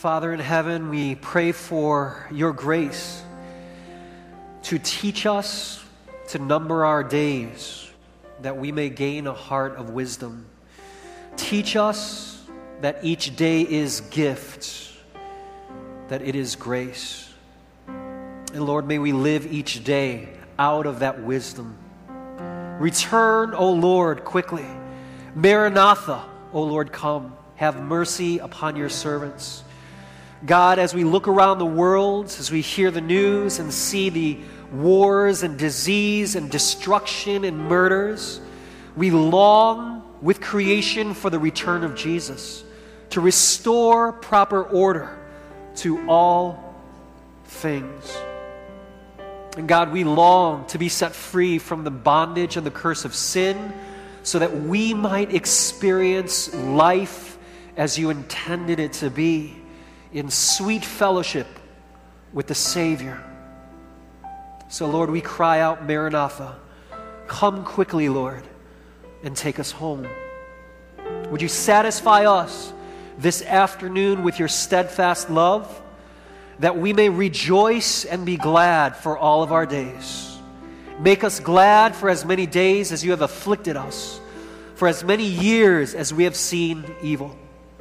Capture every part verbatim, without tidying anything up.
Father in heaven, we pray for your grace to teach us to number our days, that we may gain a heart of wisdom. Teach us that each day is gift, that it is grace. And Lord, may we live each day out of that wisdom. Return, O Lord, quickly. Maranatha, O Lord, come. Have mercy upon your servants. God, as we look around the world, as we hear the news and see the wars and disease and destruction and murders, we long with creation for the return of Jesus, to restore proper order to all things. And God, we long to be set free from the bondage and the curse of sin, so that we might experience life as you intended it to be, in sweet fellowship with the Savior. So Lord, we cry out, Maranatha, come quickly, Lord, and take us home. Would you satisfy us this afternoon with your steadfast love, that we may rejoice and be glad for all of our days. Make us glad for as many days as you have afflicted us, for as many years as we have seen evil.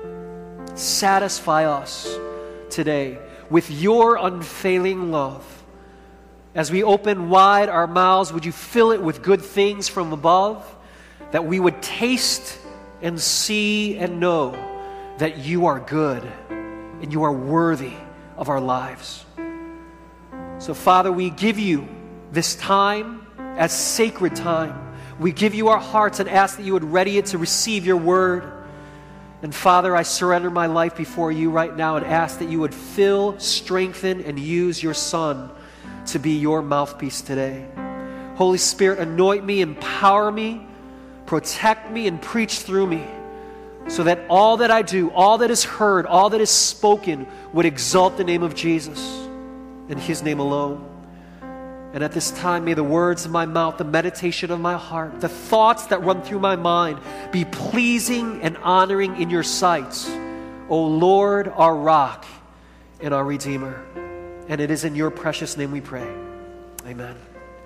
Satisfy us today with your unfailing love. As we open wide our mouths, would you fill it with good things from above, that we would taste and see and know that you are good and you are worthy of our lives. So, Father, we give you this time as sacred time. We give you our hearts and ask that you would ready it to receive your word. And Father, I surrender my life before you right now and ask that you would fill, strengthen, and use your Son to be your mouthpiece today. Holy Spirit, anoint me, empower me, protect me, and preach through me, so that all that I do, all that is heard, all that is spoken would exalt the name of Jesus and his name alone. And at this time, may the words of my mouth, the meditation of my heart, the thoughts that run through my mind be pleasing and honoring in your sight, O Lord, our rock and our Redeemer. And it is in your precious name we pray. Amen.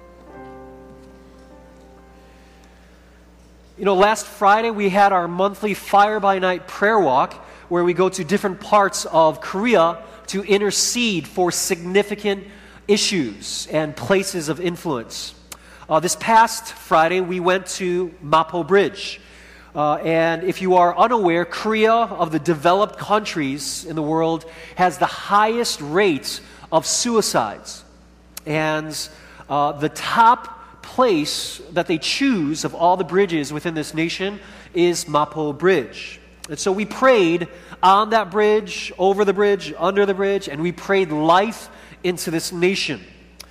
You know, last Friday we had our monthly Fire by Night prayer walk, where we go to different parts of Korea to intercede for significant issues and places of influence. Uh, this past Friday, we went to Mapo Bridge. Uh, and if you are unaware, Korea, of the developed countries in the world, has the highest rate of suicides. And uh, the top place that they choose of all the bridges within this nation is Mapo Bridge. And so we prayed on that bridge, over the bridge, under the bridge, and we prayed life into this nation.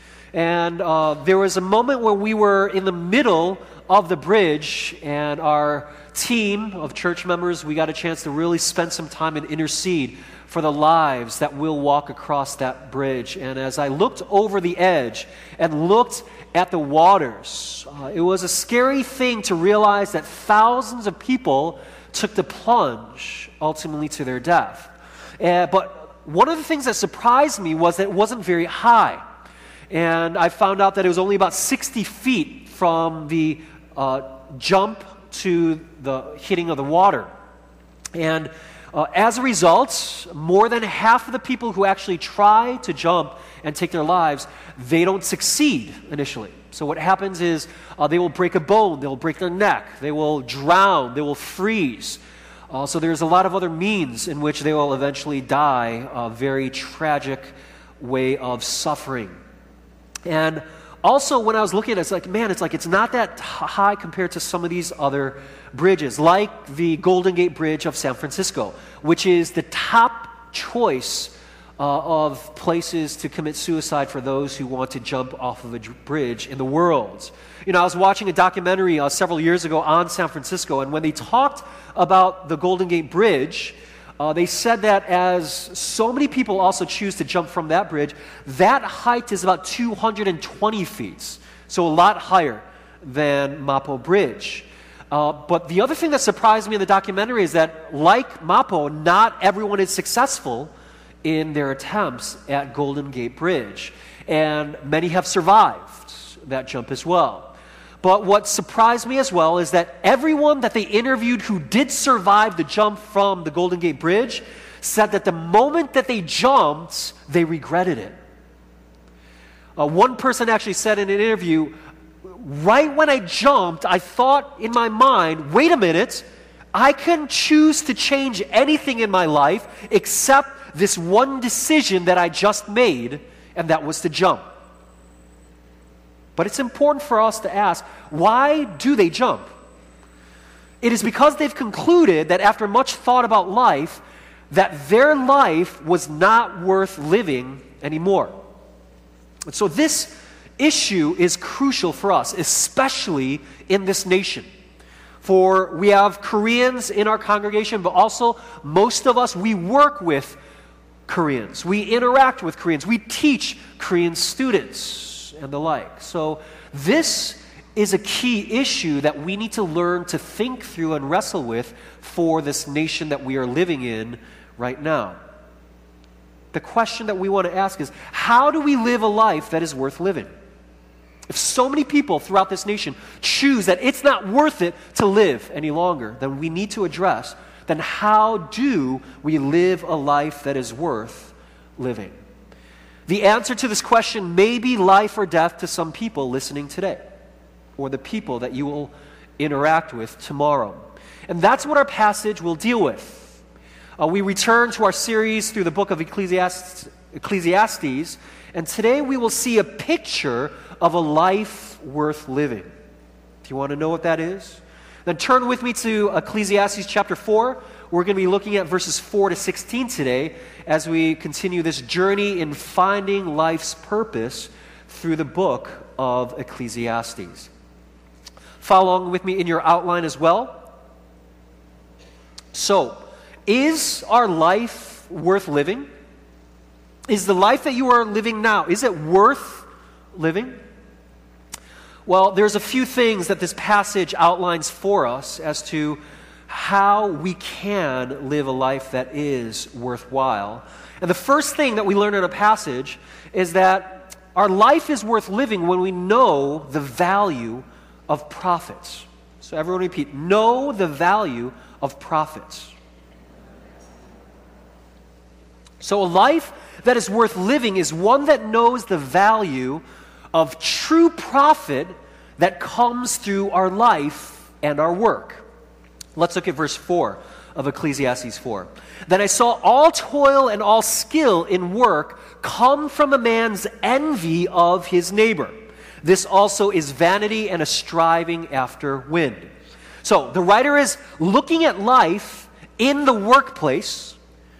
And uh, there was a moment where we were in the middle of the bridge, and our team of church members, we got a chance to really spend some time and intercede for the lives that will walk across that bridge. And as I looked over the edge and looked at the waters, uh, it was a scary thing to realize that thousands of people took the plunge ultimately to their death. Uh, but one of the things that surprised me was that it wasn't very high. And I found out that it was only about sixty feet from the uh, jump to the hitting of the water. And uh, as a result, more than half of the people who actually try to jump and take their lives, they don't succeed initially. So what happens is uh, they will break a bone, they will break their neck, they will drown, they will freeze. Uh, so there's a lot of other means in which they will eventually die, a very tragic way of suffering. And also when I was looking at it, it's like, man, it's like it's not that high compared to some of these other bridges, like the Golden Gate Bridge of San Francisco, which is the top choice uh, of places to commit suicide for those who want to jump off of a bridge in the world. You know, I was watching a documentary uh, several years ago on San Francisco, and when they talked about the Golden Gate Bridge, uh, they said that as so many people also choose to jump from that bridge, that height is about two hundred twenty feet, so a lot higher than Mapo Bridge. Uh, but the other thing that surprised me in the documentary is that, like Mapo, not everyone is successful in their attempts at Golden Gate Bridge. And many have survived that jump as well. But what surprised me as well is that everyone that they interviewed who did survive the jump from the Golden Gate Bridge said that the moment that they jumped, they regretted it. Uh, one person actually said in an interview, right when I jumped, I thought in my mind, wait a minute, I can choose to change anything in my life except this one decision that I just made, and that was to jump. But it's important for us to ask, why do they jump? It is because they've concluded that after much thought about life, that their life was not worth living anymore. And so this issue is crucial for us, especially in this nation. For we have Koreans in our congregation, but also most of us, we work with Koreans. We interact with Koreans. We teach Korean students and the like. So this is a key issue that we need to learn to think through and wrestle with for this nation that we are living in right now. The question that we want to ask is, how do we live a life that is worth living? If so many people throughout this nation choose that it's not worth it to live any longer, then we need to address, then how do we live a life that is worth living? The answer to this question may be life or death to some people listening today, or the people that you will interact with tomorrow. And that's what our passage will deal with. Uh, we return to our series through the book of Ecclesiastes, Ecclesiastes, and today we will see a picture of a life worth living. Do you want to know what that is? Then turn with me to Ecclesiastes chapter four. We're going to be looking at verses four to sixteen today as we continue this journey in finding life's purpose through the book of Ecclesiastes. Follow along with me in your outline as well. So, is our life worth living? Is the life that you are living now, is it worth living? Well, there's a few things that this passage outlines for us as to how we can live a life that is worthwhile. And the first thing that we learn in a passage is that our life is worth living when we know the value of profits. So everyone repeat, know the value of profits. So a life that is worth living is one that knows the value of true profit that comes through our life and our work. Let's look at verse four of Ecclesiastes four. Then I saw all toil and all skill in work come from a man's envy of his neighbor. This also is vanity and a striving after wind. So the writer is looking at life in the workplace,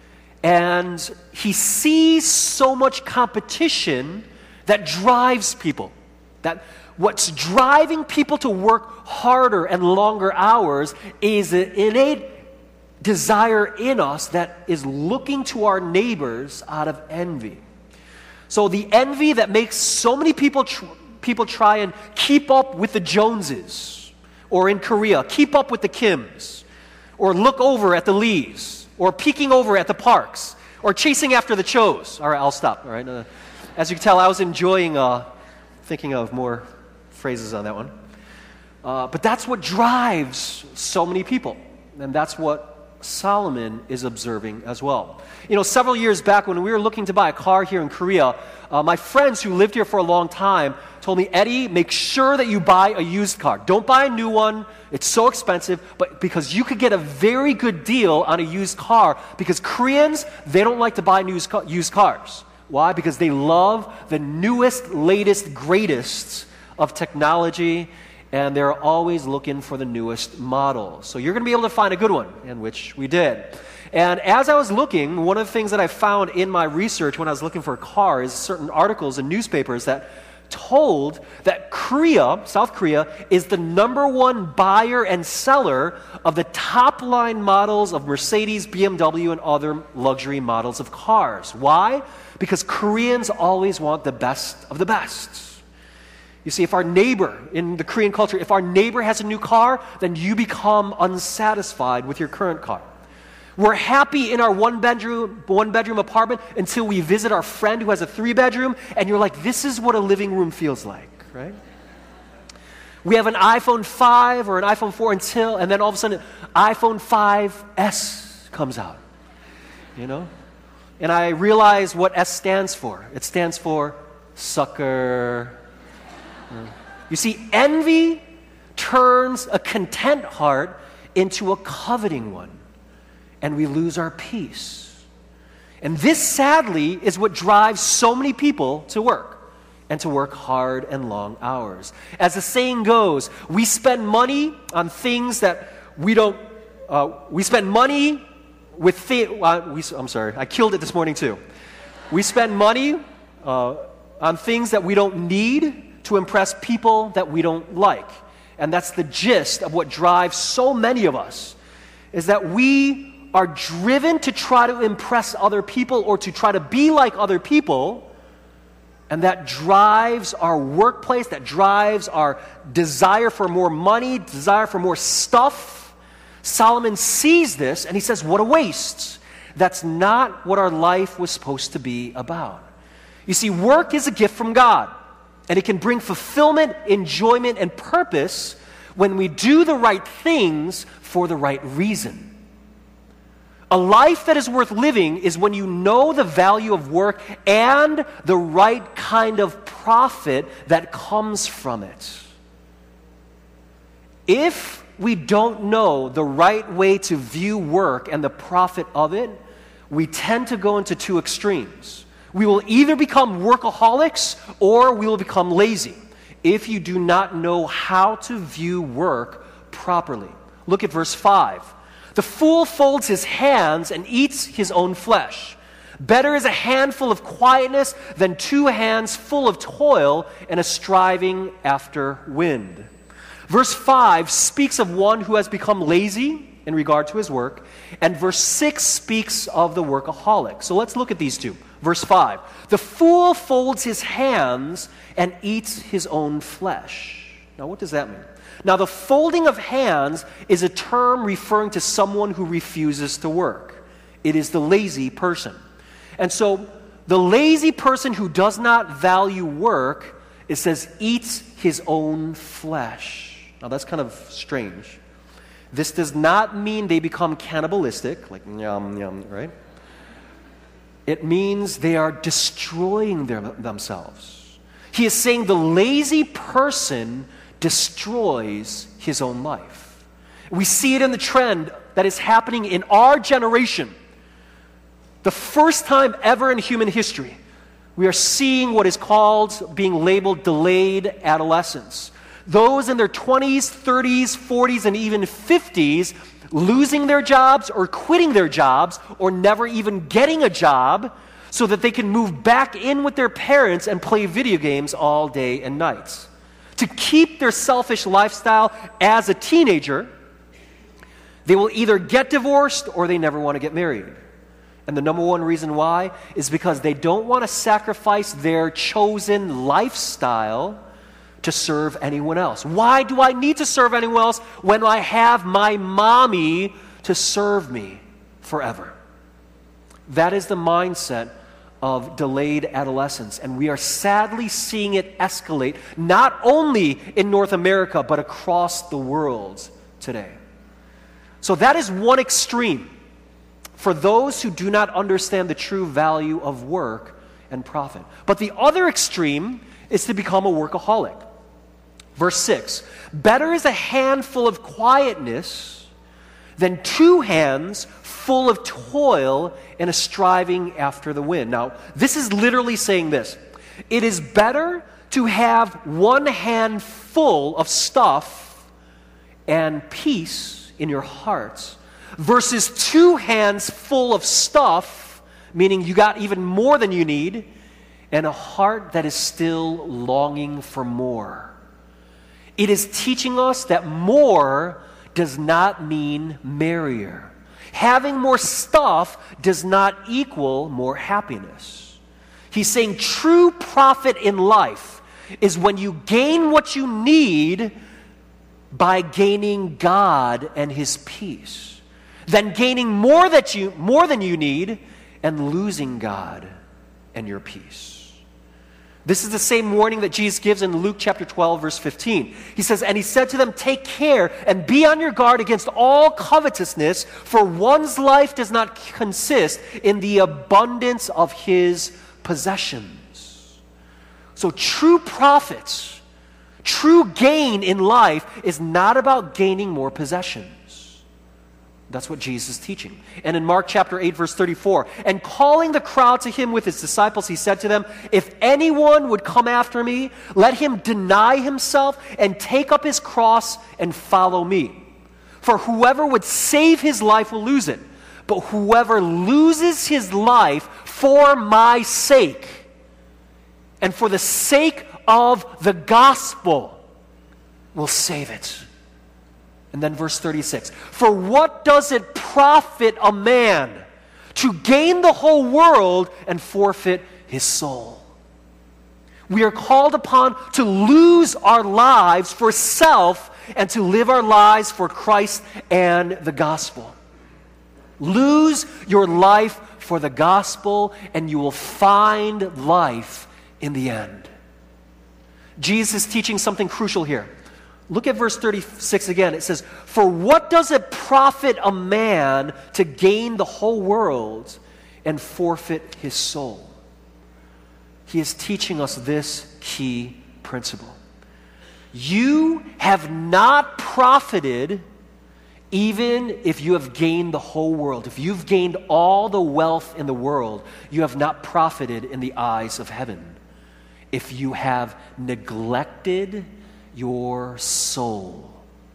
and he sees so much competition that drives people. That what's driving people to work harder and longer hours is an innate desire in us that is looking to our neighbors out of envy. So the envy that makes so many people tr- people try and keep up with the Joneses, or in Korea, keep up with the Kims, or look over at the Lees, or peeking over at the Parks, or chasing after the Chos. All right, I'll stop. All right. Uh, as you can tell, I was enjoying uh, thinking of more phrases on that one. Uh, but that's what drives so many people, and that's what Solomon is observing as well. You know, several years back when we were looking to buy a car here in Korea, uh, my friends who lived here for a long time told me, Eddie, make sure that you buy a used car. Don't buy a new one. It's so expensive, but because you could get a very good deal on a used car, because Koreans, they don't like to buy new used cars. Why? Because they love the newest, latest, greatest of technology, and they're always looking for the newest model. So you're going to be able to find a good one, and which we did. And as I was looking, one of the things that I found in my research when I was looking for a car is certain articles in newspapers that told that Korea, South Korea, is the number one buyer and seller of the top-line models of Mercedes, B M W, and other luxury models of cars. Why? Because Koreans always want the best of the best. You see, if our neighbor, in the Korean culture, if our neighbor has a new car, then you become unsatisfied with your current car. We're happy in our one bedroom, one bedroom apartment until we visit our friend who has a three bedroom, and you're like, this is what a living room feels like, right? We have an iPhone five or an iPhone four until, and then all of a sudden, iPhone five S comes out, you know? And I realize what S stands for. It stands for sucker. You see, envy turns a content heart into a coveting one, and we lose our peace. And this, sadly, is what drives so many people to work, and to work hard and long hours. As the saying goes, we spend money on things that we don't, uh, we spend money with, thi- uh, we, I'm sorry, I killed it this morning too. We spend money uh, on things that we don't need to impress people that we don't like. And that's the gist of what drives so many of us, is that we are driven to try to impress other people or to try to be like other people, and that drives our workplace, that drives our desire for more money, desire for more stuff. Solomon sees this and he says, what a waste. That's not what our life was supposed to be about. You see, work is a gift from God, and it can bring fulfillment, enjoyment, and purpose when we do the right things for the right reason. A life that is worth living is when you know the value of work and the right kind of profit that comes from it. If we don't know the right way to view work and the profit of it, we tend to go into two extremes. We will either become workaholics or we will become lazy if you do not know how to view work properly. Look at verse five. The fool folds his hands and eats his own flesh. Better is a handful of quietness than two hands full of toil and a striving after wind. Verse five speaks of one who has become lazy in regard to his work, and verse six speaks of the workaholic. So let's look at these two. Verse five, the fool folds his hands and eats his own flesh. Now, what does that mean? Now, the folding of hands is a term referring to someone who refuses to work. It is the lazy person. And so, the lazy person who does not value work, it says, eats his own flesh. Now, that's kind of strange. This does not mean they become cannibalistic, like yum, yum, right? It means they are destroying their, themselves. He is saying the lazy person destroys his own life. We see it in the trend that is happening in our generation. The first time ever in human history, we are seeing what is called, being labeled delayed adolescence. Those in their twenties, thirties, forties, and even fifties losing their jobs or quitting their jobs or never even getting a job so that they can move back in with their parents and play video games all day and night. To keep their selfish lifestyle as a teenager, they will either get divorced or they never want to get married. And the number one reason why is because they don't want to sacrifice their chosen lifestyle to serve anyone else. Why do I need to serve anyone else when I have my mommy to serve me forever? That is the mindset of delayed adolescence, and we are sadly seeing it escalate not only in North America but across the world today. So that is one extreme for those who do not understand the true value of work and profit. But the other extreme is to become a workaholic. Verse six, better is a handful of quietness than two hands full of toil and a striving after the wind. Now, this is literally saying this. It is better to have one hand full of stuff and peace in your hearts versus two hands full of stuff, meaning you got even more than you need, and a heart that is still longing for more. It is teaching us that more does not mean merrier. Having more stuff does not equal more happiness. He's saying true profit in life is when you gain what you need by gaining God and His peace. than gaining more that you more than you need and losing God and your peace. This is the same warning that Jesus gives in Luke chapter twelve, verse fifteen. He says, "And he said to them, take care and be on your guard against all covetousness, for one's life does not consist in the abundance of his possessions." So true profits, true gain in life is not about gaining more possessions. That's what Jesus is teaching. And in Mark chapter eight, verse thirty-four, "And calling the crowd to him with his disciples, he said to them, if anyone would come after me, let him deny himself and take up his cross and follow me. For whoever would save his life will lose it. But whoever loses his life for my sake and for the sake of the gospel will save it." And then verse thirty-six, "For what does it profit a man to gain the whole world and forfeit his soul?" We are called upon to lose our lives for self and to live our lives for Christ and the gospel. Lose your life for the gospel and you will find life in the end. Jesus is teaching something crucial here. Look at verse thirty-six again. It says, "For what does it profit a man to gain the whole world and forfeit his soul?" He is teaching us this key principle. You have not profited even if you have gained the whole world. If you've gained all the wealth in the world, you have not profited in the eyes of heaven. If you have neglected your soul.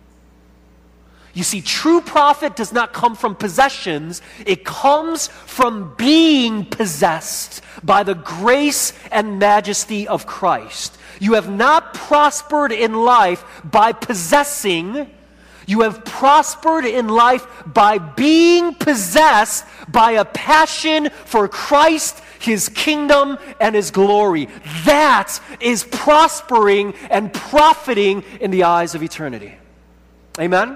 You see, true profit does not come from possessions. It comes from being possessed by the grace and majesty of Christ. You have not prospered in life by possessing. You have prospered in life by being possessed by a passion for Christ, His kingdom, and His glory. That is prospering and profiting in the eyes of eternity. Amen?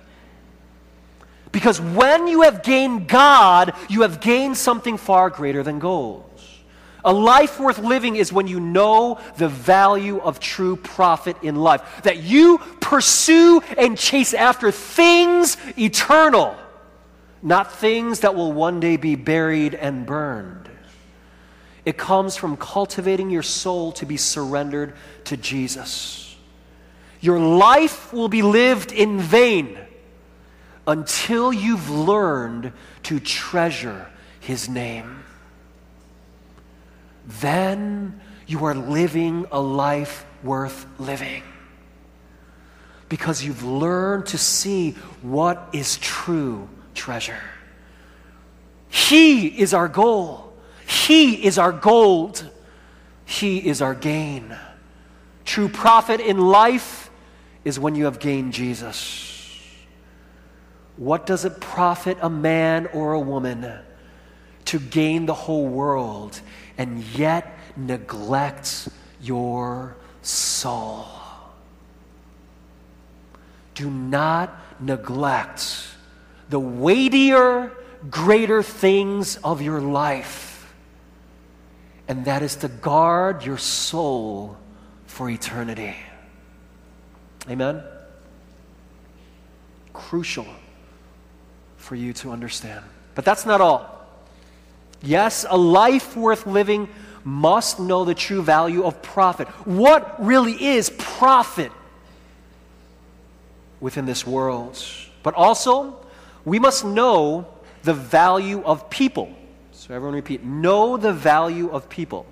Because when you have gained God, you have gained something far greater than gold. A life worth living is when you know the value of true profit in life. That you pursue and chase after things eternal, not things that will one day be buried and burned. It comes from cultivating your soul to be surrendered to Jesus. Your life will be lived in vain until you've learned to treasure His name. Then you are living a life worth living. Because you've learned to see what is true treasure. He is our goal. He is our gold. He is our gain. True profit in life is when you have gained Jesus. What does it profit a man or a woman to gain the whole world and yet neglect your soul? Do not neglect the weightier, greater things of your life, and that is to guard your soul for eternity. Amen? Crucial for you to understand. But that's not all. Yes, a life worth living must know the true value of profit. What really is profit within this world? But also, we must know the value of people. So everyone repeat, know the value of people.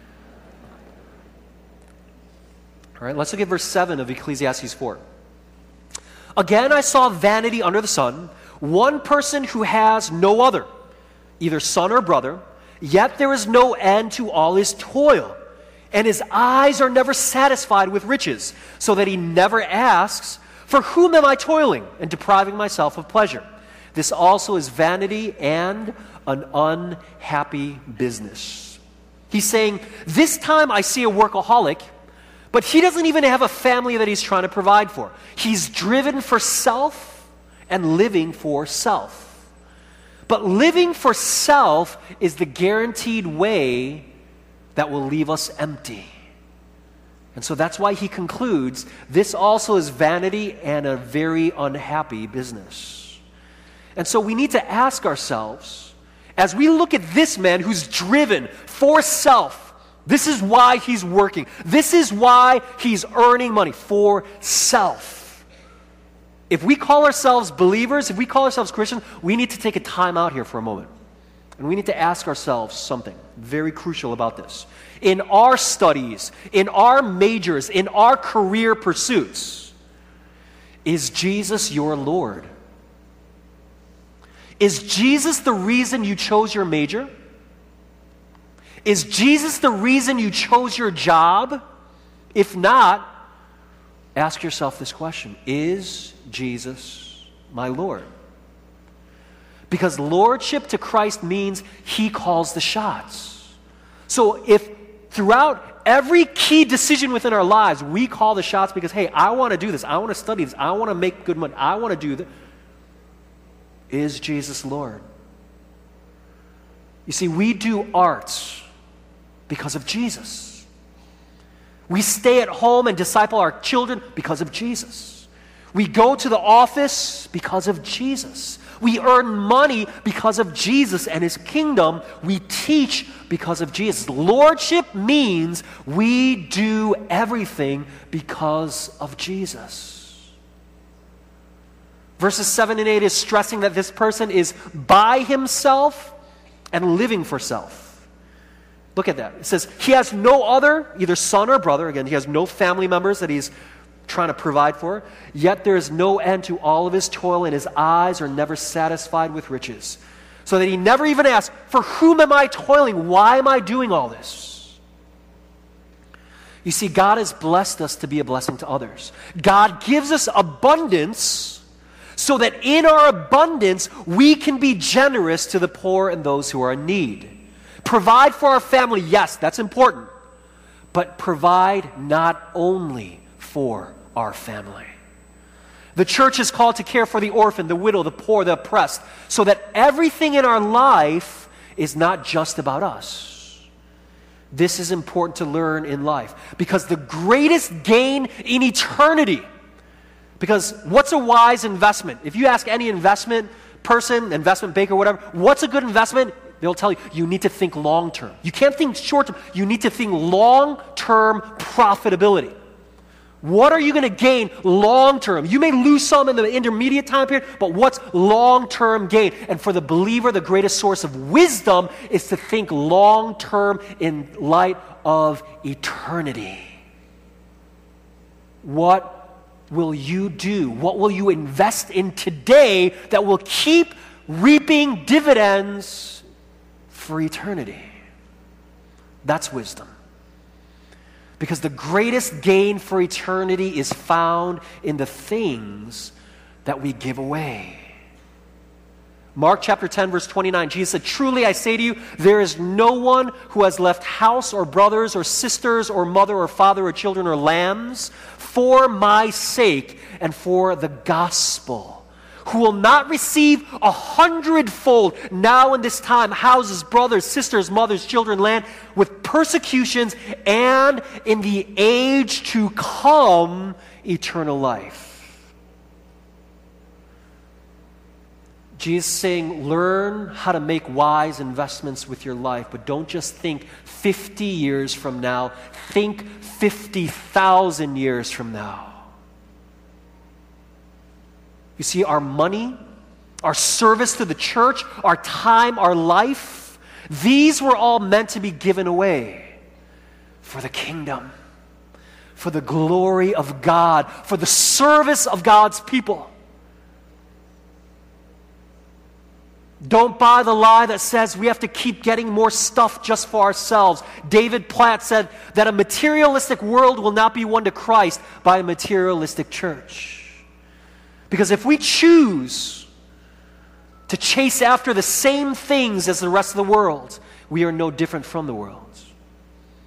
All right, let's look at verse seven of Ecclesiastes four. Again, I saw vanity under the sun, one person who has no other, either son or brother, yet there is no end to all his toil, and his eyes are never satisfied with riches, so that he never asks, for whom am I toiling and depriving myself of pleasure? This also is vanity and an unhappy business. He's saying, this time I see a workaholic, but he doesn't even have a family that he's trying to provide for. He's driven for self and living for self. But living for self is the guaranteed way that will leave us empty. And so that's why he concludes, this also is vanity and a very unhappy business. And so we need to ask ourselves, as we look at this man who's driven for self, this is why he's working. This is why he's earning money, for self. If we call ourselves believers, if we call ourselves Christians, we need to take a time out here for a moment. And we need to ask ourselves something very crucial about this. In our studies, in our majors, in our career pursuits, is Jesus your Lord? Is Jesus the reason you chose your major? Is Jesus the reason you chose your job? If not, ask yourself this question: is Jesus my Lord? Because lordship to Christ means he calls the shots. So if throughout every key decision within our lives, we call the shots because, hey, I want to do this, I want to study this, I want to make good money, I want to do this. Is Jesus Lord? You see, we do arts because of Jesus. We stay at home and disciple our children because of Jesus. We go to the office because of Jesus. We earn money because of Jesus and his kingdom. We teach because of Jesus. Lordship means we do everything because of Jesus. Verses seven and eight is stressing that this person is by himself and living for self. Look at that. It says, he has no other, either son or brother. Again, he has no family members that he's trying to provide for. Yet there is no end to all of his toil, and his eyes are never satisfied with riches. So that he never even asks, for whom am I toiling? Why am I doing all this? You see, God has blessed us to be a blessing to others. God gives us abundance so that in our abundance, we can be generous to the poor and those who are in need. Provide for our family, yes, that's important. But provide not only for our family. The church is called to care for the orphan, the widow, the poor, the oppressed, so that everything in our life is not just about us. This is important to learn in life, because the greatest gain in eternity, because what's a wise investment? If you ask any investment person, investment banker, whatever, what's a good investment? They'll tell you, you need to think long-term. You can't think short-term. You need to think long-term profitability. What are you going to gain long-term? You may lose some in the intermediate time period, but what's long-term gain? And for the believer, the greatest source of wisdom is to think long-term in light of eternity. What will you do? What will you invest in today that will keep reaping dividends for eternity? That's wisdom. Because the greatest gain for eternity is found in the things that we give away. Mark chapter ten, verse twenty-nine, Jesus said, truly I say to you, there is no one who has left house or brothers or sisters or mother or father or children or lambs for my sake and for the gospel, who will not receive a hundredfold now in this time houses, brothers, sisters, mothers, children, land, with persecutions, and in the age to come eternal life. Jesus is saying, learn how to make wise investments with your life, but don't just think fifty years from now. Think fifty thousand years from now. You see, our money, our service to the church, our time, our life, these were all meant to be given away for the kingdom, for the glory of God, for the service of God's people. Don't buy the lie that says we have to keep getting more stuff just for ourselves. David Platt said that a materialistic world will not be won to Christ by a materialistic church. Because if we choose to chase after the same things as the rest of the world, we are no different from the world.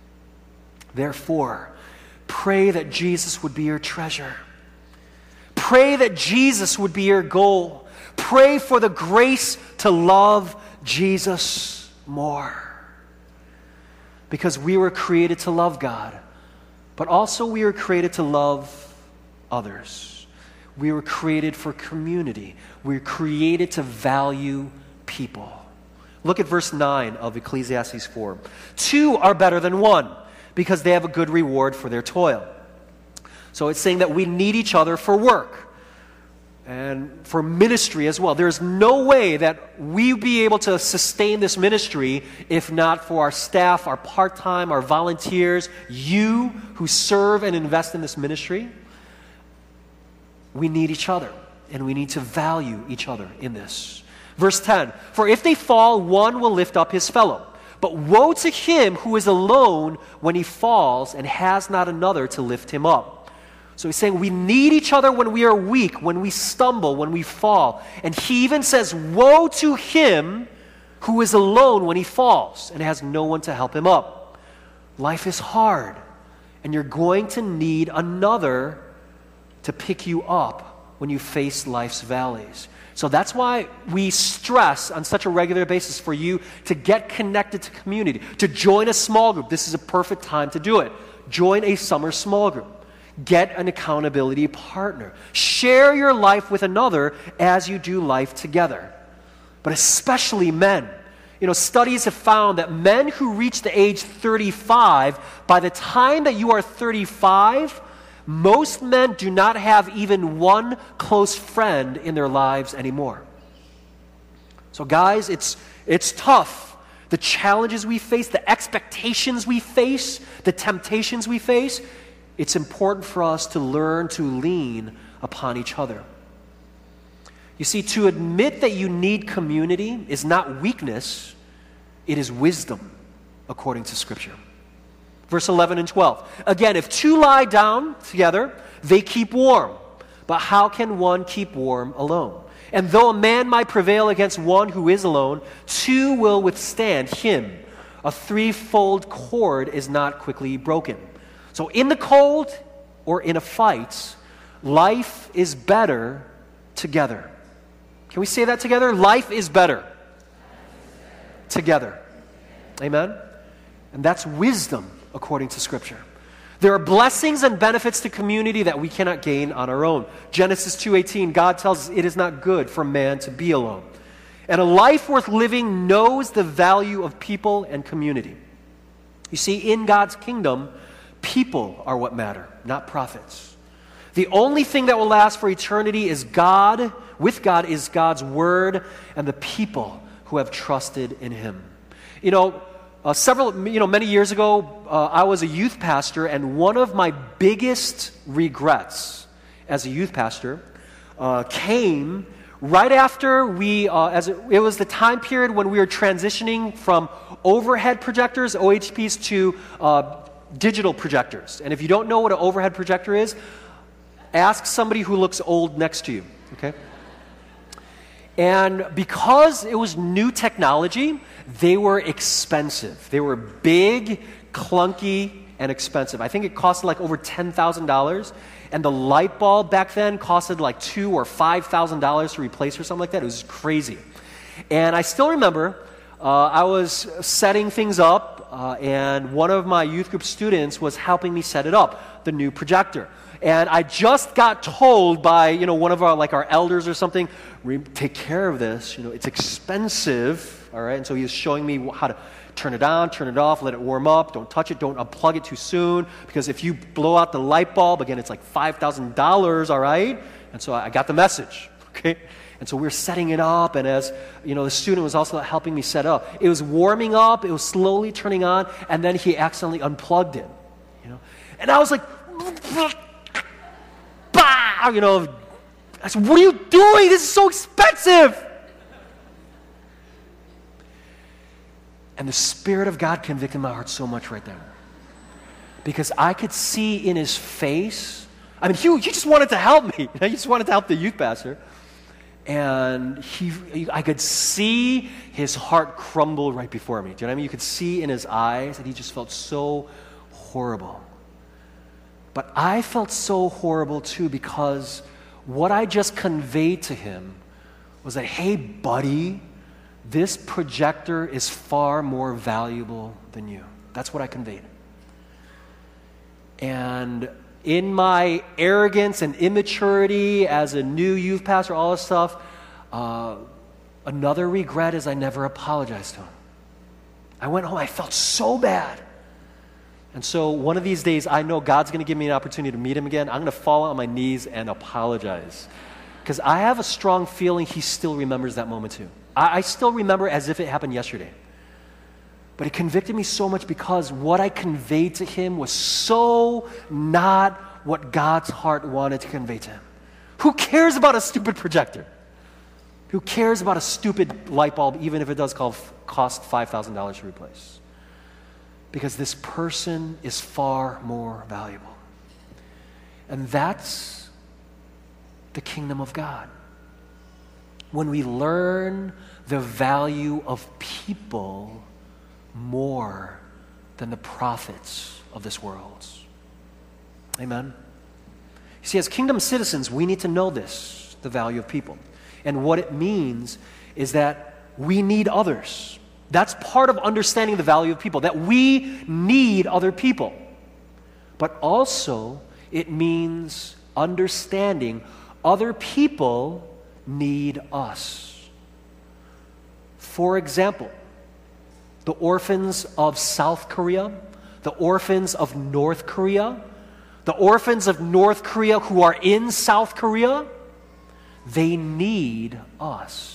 Therefore, pray that Jesus would be your treasure. Pray Pray that Jesus would be your goal. Pray for the grace to love Jesus more. Because we were created to love God, but also we were created to love others. We were created for community. We were created to value people. Look at verse nine of Ecclesiastes four. Two are better than one because they have a good reward for their toil. So it's saying that we need each other for work and for ministry as well. There's no way that we be able to sustain this ministry if not for our staff, our part-time, our volunteers, you who serve and invest in this ministry. We need each other, and we need to value each other in this. Verse ten, for if they fall, one will lift up his fellow. But woe to him who is alone when he falls and has not another to lift him up. So he's saying we need each other when we are weak, when we stumble, when we fall. And he even says, woe to him who is alone when he falls and has no one to help him up. Life is hard, and you're going to need another to pick you up when you face life's valleys. So that's why we stress on such a regular basis for you to get connected to community, to join a small group. This is a perfect time to do it. Join a summer small group. Get an accountability partner. Share your life with another as you do life together. But especially men. You know, studies have found that men who reach the age thirty-five, by the time that you are thirty-five, most men do not have even one close friend in their lives anymore. So guys, it's it's tough. The challenges we face, the expectations we face, the temptations we face, it's important for us to learn to lean upon each other. You see, to admit that you need community is not weakness, it is wisdom, according to Scripture. Verse eleven and twelve. Again, if two lie down together, they keep warm. But how can one keep warm alone? And though a man might prevail against one who is alone, two will withstand him. A threefold cord is not quickly broken. So in the cold or in a fight, life is better together. Can we say that together? Life is better together. Amen? And that's wisdom according to Scripture. There are blessings and benefits to community that we cannot gain on our own. Genesis two eighteen, God tells us it is not good for man to be alone. And a life worth living knows the value of people and community. You see, in God's kingdom, people are what matter, not profits. The only thing that will last for eternity is God, with God is God's word and the people who have trusted in him. You know, uh, several, you know, many years ago, uh, I was a youth pastor, and one of my biggest regrets as a youth pastor uh, came right after we, uh, as it, it was the time period when we were transitioning from overhead projectors, O H Ps, to uh, digital projectors. And if you don't know what an overhead projector is, ask somebody who looks old next to you, okay? And because it was new technology, they were expensive. They were big, clunky, and expensive. I think it costed like over ten thousand dollars. And the light bulb back then costed like two or five thousand dollars to replace or something like that. It was crazy. And I still remember uh, I was setting things up, uh, and one of my youth group students was helping me set it up, the new projector. And I just got told by, you know, one of our, like our elders or something, take care of this, you know, it's expensive, all right? And so he was showing me how to turn it on, turn it off, let it warm up, don't touch it, don't unplug it too soon, because if you blow out the light bulb, again, it's like five thousand dollars, all right? And so I got the message, okay? And so we were setting it up, and as, you know, the student was also helping me set up. It was warming up, it was slowly turning on, and then he accidentally unplugged it, you know? And I was like, bah! You know, I said, what are you doing? This is so expensive! And the Spirit of God convicted my heart so much right there. Because I could see in his face, I mean, he, he just wanted to help me. He just wanted to help the youth pastor. And he, I could see his heart crumble right before me. Do you know what I mean? You could see in his eyes that he just felt so horrible. But I felt so horrible too, because what I just conveyed to him was that, hey, buddy, this projector is far more valuable than you. That's what I conveyed. And in my arrogance and immaturity as a new youth pastor, all this stuff, uh, another regret is I never apologized to him. I went home, I felt so bad. And so one of these days, I know God's going to give me an opportunity to meet him again. I'm going to fall on my knees and apologize. Because I have a strong feeling he still remembers that moment too. I, I still remember as if it happened yesterday. But it convicted me so much because what I conveyed to him was so not what God's heart wanted to convey to him. Who cares about a stupid projector? Who cares about a stupid light bulb, even if it does cost five thousand dollars to replace? Because this person is far more valuable. And that's the kingdom of God. When we learn the value of people more than the profits of this world. Amen? You see, as kingdom citizens, we need to know this, the value of people. And what it means is that we need others. That's part of understanding the value of people, that we need other people. But also, it means understanding other people need us. For example, the orphans of South Korea, the orphans of North Korea, the orphans of North Korea who are in South Korea, they need us.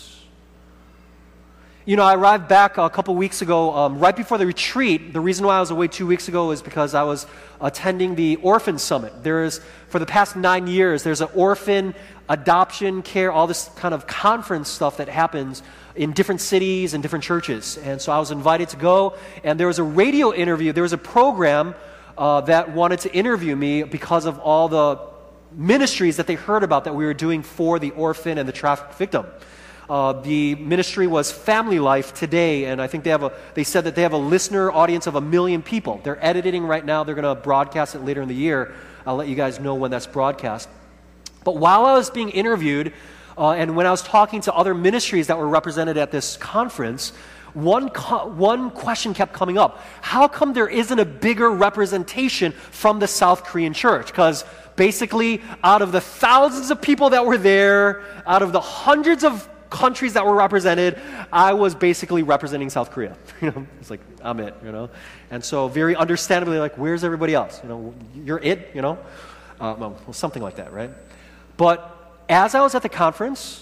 You know, I arrived back a couple weeks ago, um, right before the retreat. The reason why I was away two weeks ago is because I was attending the Orphan Summit. There is, for the past nine years, there's an orphan adoption care, all this kind of conference stuff that happens in different cities and different churches. And so I was invited to go, and there was a radio interview. There was a program uh, that wanted to interview me because of all the ministries that they heard about that we were doing for the orphan and the trafficked victim. Uh, the ministry was Family Life Today, and I think they have a. They said that they have a listener audience of a million people. They're editing right now. They're going to broadcast it later in the year. I'll let you guys know when that's broadcast. But while I was being interviewed, uh, and when I was talking to other ministries that were represented at this conference, one co- one question kept coming up: how come there isn't a bigger representation from the South Korean church? Because basically, out of the thousands of people that were there, out of the hundreds of countries that were represented, I was basically representing South Korea. You know, it's like, I'm it, you know. And so very understandably, like, where's everybody else? You know, you're it, you know. Uh, well, something like that, right? But as I was at the conference,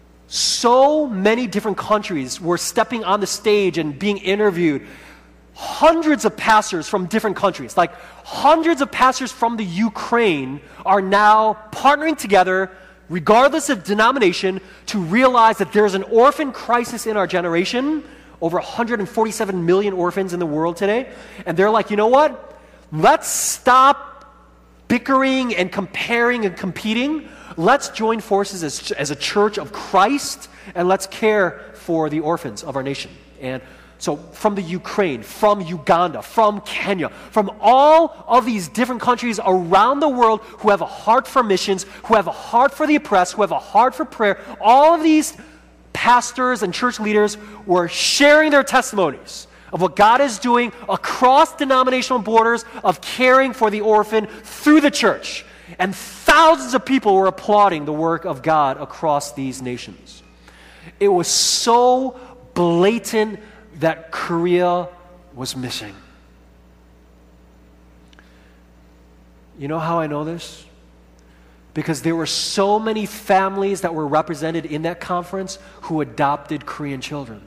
so many different countries were stepping on the stage and being interviewed. Hundreds of pastors from different countries, like hundreds of pastors from the Ukraine, are now partnering together, regardless of denomination, to realize that there's an orphan crisis in our generation, over one hundred forty-seven million orphans in the world today. And they're like, you know what? Let's stop bickering and comparing and competing. Let's join forces as, as a church of Christ, and let's care for the orphans of our nation. And so from the Ukraine, from Uganda, from Kenya, from all of these different countries around the world who have a heart for missions, who have a heart for the oppressed, who have a heart for prayer, all of these pastors and church leaders were sharing their testimonies of what God is doing across denominational borders of caring for the orphan through the church. And thousands of people were applauding the work of God across these nations. It was so blatant that Korea was missing. You know how I know this? Because there were so many families that were represented in that conference who adopted Korean children.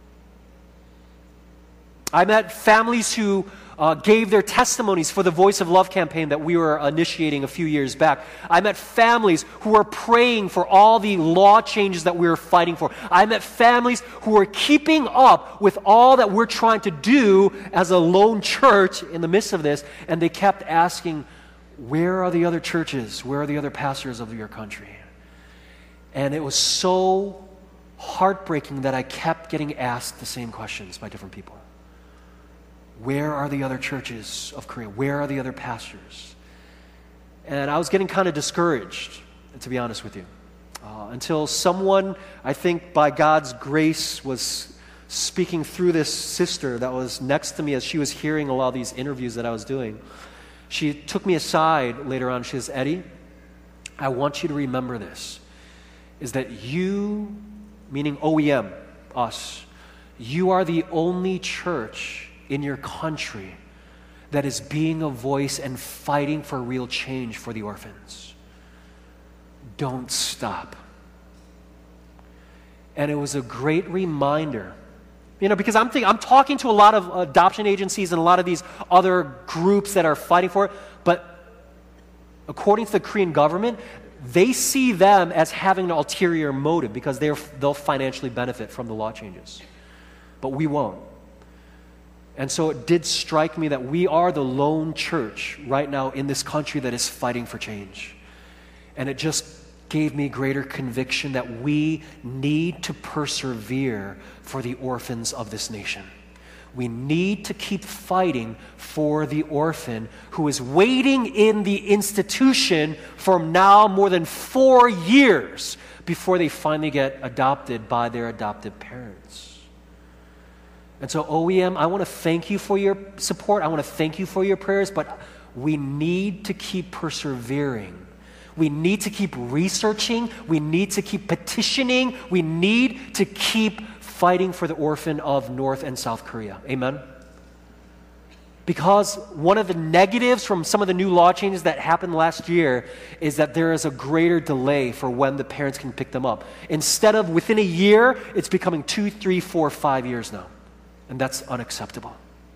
I met families who uh, gave their testimonies for the Voice of Love campaign that we were initiating a few years back. I met families who were praying for all the law changes that we were fighting for. I met families who were keeping up with all that we're trying to do as a lone church in the midst of this, and they kept asking, where are the other churches? Where are the other pastors of your country? And it was so heartbreaking that I kept getting asked the same questions by different people. Where are the other churches of Korea? Where are the other pastors? And I was getting kind of discouraged. to be honest with you. Uh, until someone, I think by God's grace, was speaking through this sister that was next to me as she was hearing a lot of these interviews that I was doing. She took me aside later on. She says, Eddie, I want you to remember this, is that you, meaning O E M, us, you are the only church in your country that is being a voice and fighting for real change for the orphans. Don't stop. And it was a great reminder. You know, because I'm thinking, I'm talking to a lot of adoption agencies and a lot of these other groups that are fighting for it, but according to the Korean government, they see them as having an ulterior motive because they're, they'll financially benefit from the law changes. But we won't. And so it did strike me that we are the lone church right now in this country that is fighting for change. And it just gave me greater conviction that we need to persevere for the orphans of this nation. We need to keep fighting for the orphan who is waiting in the institution for now more than four years before they finally get adopted by their adoptive parents. And so O E M, I want to thank you for your support. I want to thank you for your prayers, but we need to keep persevering. We need to keep researching. We need to keep petitioning. We need to keep fighting for the orphan of North and South Korea. Amen? Because one of the negatives from some of the new law changes that happened last year is that there is a greater delay for when the parents can pick them up. Instead of within a year, it's becoming two, three, four, five years now. And that's unacceptable.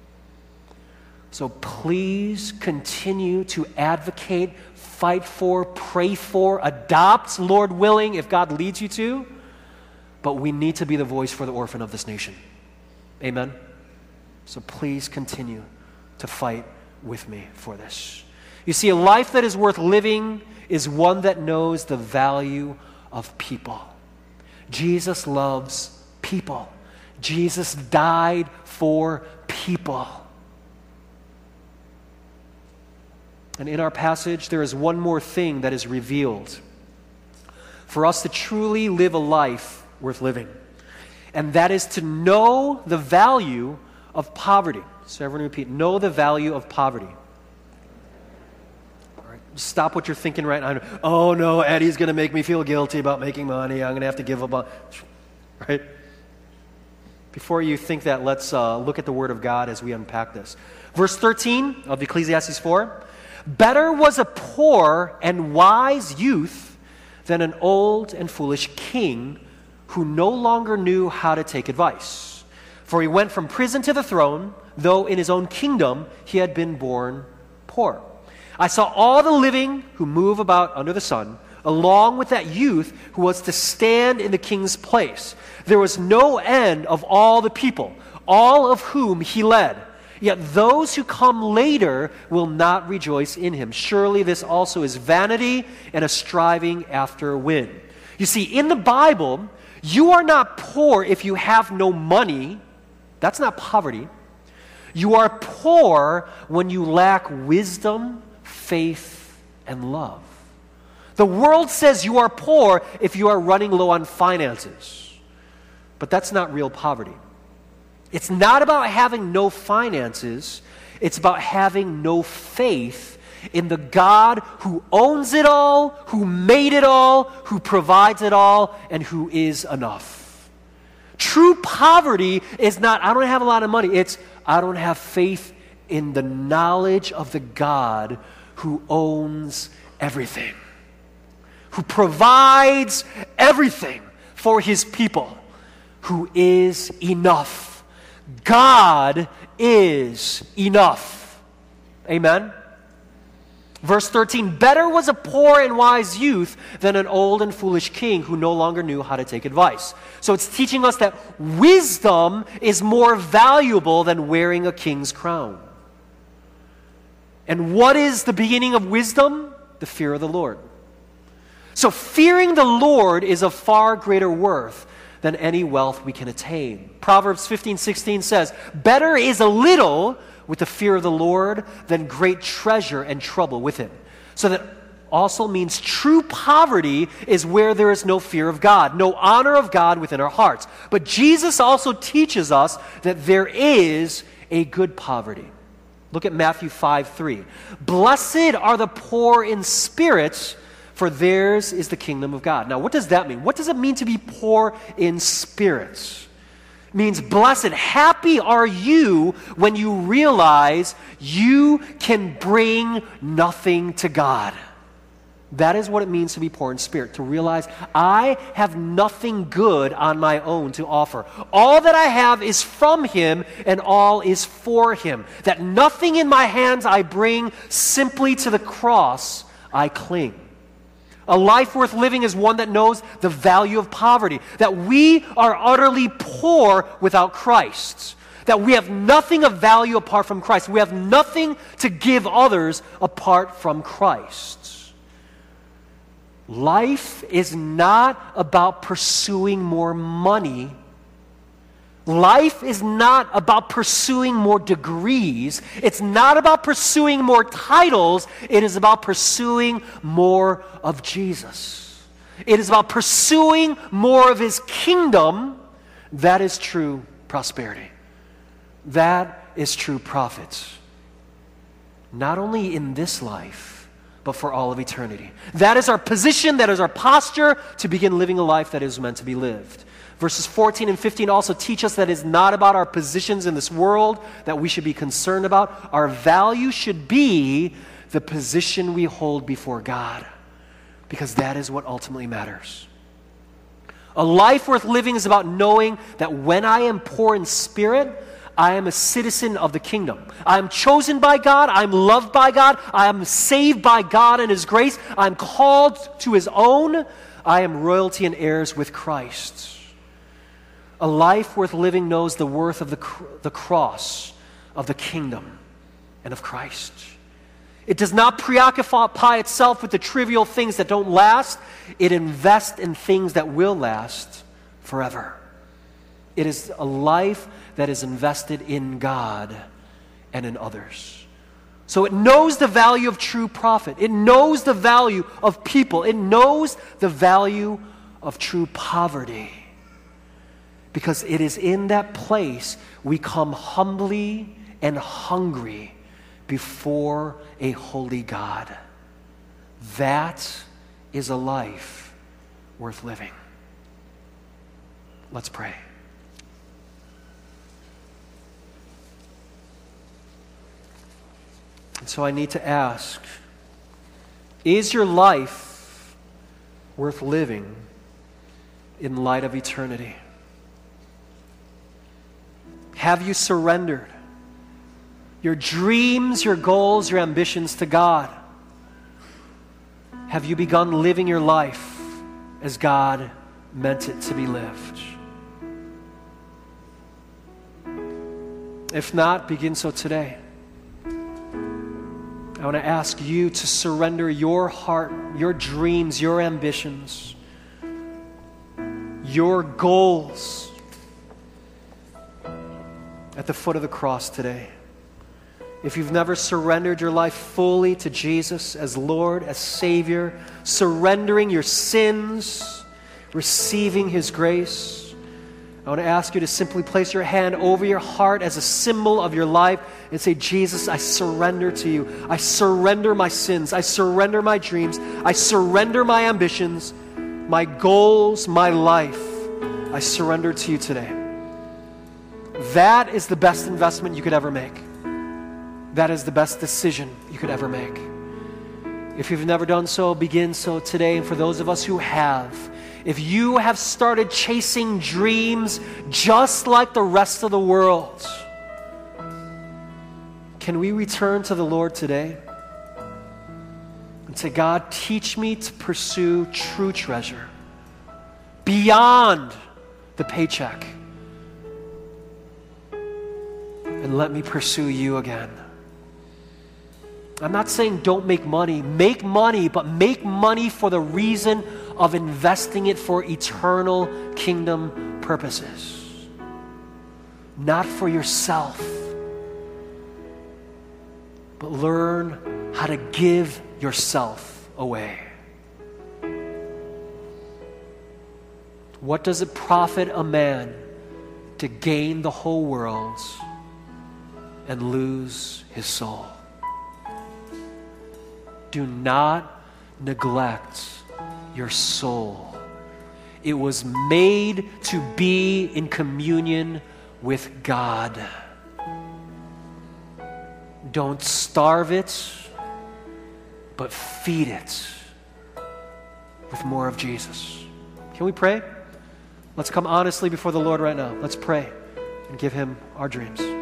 So please continue to advocate, fight for, pray for, adopt, Lord willing, if God leads you to. But we need to be the voice for the orphan of this nation. Amen? So please continue to fight with me for this. You see, a life that is worth living is one that knows the value of people. Jesus loves people. Jesus died for people. And in our passage, there is one more thing that is revealed for us to truly live a life worth living. And that is to know the value of poverty. So everyone repeat, know the value of poverty. All right, stop what you're thinking right now. Oh no, Eddie's going to make me feel guilty about making money. I'm going to have to give up on... Right? Before you think that, let's uh, look at the Word of God as we unpack this. Verse thirteen of Ecclesiastes four. Better was a poor and wise youth than an old and foolish king who no longer knew how to take advice. For he went from prison to the throne, though in his own kingdom he had been born poor. I saw all the living who move about under the sun, along with that youth who was to stand in the king's place. There was no end of all the people, all of whom he led. Yet those who come later will not rejoice in him. Surely this also is vanity and a striving after wind. You see, in the Bible, you are not poor if you have no money. That's not poverty. You are poor when you lack wisdom, faith, and love. The world says you are poor if you are running low on finances. But that's not real poverty. It's not about having no finances. It's about having no faith in the God who owns it all, who made it all, who provides it all, and who is enough. True poverty is not, I don't have a lot of money. It's, I don't have faith in the knowledge of the God who owns everything, who provides everything for his people, who is enough. God is enough. Amen? Verse thirteen, better was a poor and wise youth than an old and foolish king who no longer knew how to take advice. So it's teaching us that wisdom is more valuable than wearing a king's crown. And what is the beginning of wisdom? The fear of the Lord. So fearing the Lord is of far greater worth than any wealth we can attain. Proverbs fifteen sixteen says, better is a little with the fear of the Lord than great treasure and trouble with him. So that also means true poverty is where there is no fear of God, no honor of God within our hearts. But Jesus also teaches us that there is a good poverty. Look at Matthew five three. Blessed are the poor in spirit, for theirs is the kingdom of God. Now, what does that mean? What does it mean to be poor in spirit? It means blessed, happy are you when you realize you can bring nothing to God. That is what it means to be poor in spirit, to realize I have nothing good on my own to offer. All that I have is from Him, and all is for Him. That nothing in my hands I bring, simply to the cross I cling. A life worth living is one that knows the value of poverty, that we are utterly poor without Christ, that we have nothing of value apart from Christ. We have nothing to give others apart from Christ. Life is not about pursuing more money. Life is not about pursuing more degrees. It's not about pursuing more titles. It is about pursuing more of Jesus. It is about pursuing more of His kingdom. That is true prosperity. That is true profit. Not only in this life, but for all of eternity. That is our position, that is our posture to begin living a life that is meant to be lived. Verses fourteen and fifteen also teach us that it's not about our positions in this world that we should be concerned about. Our value should be the position we hold before God, because that is what ultimately matters. A life worth living is about knowing that when I am poor in spirit, I am a citizen of the kingdom. I am chosen by God. I am loved by God. I am saved by God and His grace. I am called to His own. I am royalty and heirs with Christ. A life worth living knows the worth of the, cr- the cross, of the kingdom, and of Christ. It does not preoccupy itself with the trivial things that don't last. It invests in things that will last forever. It is a life that is invested in God and in others. So it knows the value of true profit. It knows the value of people. It knows the value of true poverty. Because it is in that place we come humbly and hungry before a holy God. That is a life worth living. Let's pray. And so I need to ask, is your life worth living in light of eternity? Have you surrendered your dreams, your goals, your ambitions to God? Have you begun living your life as God meant it to be lived? If not, begin so today. I want to ask you to surrender your heart, your dreams, your ambitions, your goals at the foot of the cross today. If you've never surrendered your life fully to Jesus as Lord, as Savior, surrendering your sins, receiving His grace, I want to ask you to simply place your hand over your heart as a symbol of your life and say, Jesus, I surrender to you. I surrender my sins. I surrender my dreams. I surrender my ambitions, my goals, my life. I surrender to you today. That is the best investment you could ever make. That is the best decision you could ever make. If you've never done so, begin so today. And for those of us who have, if you have started chasing dreams just like the rest of the world, can we return to the Lord today and say, God, teach me to pursue true treasure beyond the paycheck, and let me pursue you again. I'm not saying don't make money. Make money, but make money for the reason of investing it for eternal kingdom purposes. Not for yourself, but learn how to give yourself away. What does it profit a man to gain the whole world and lose his soul? Do not neglect your soul. It was made to be in communion with God. Don't starve it, but feed it with more of Jesus. Can we pray? Let's come honestly before the Lord right now. Let's pray and give him our dreams.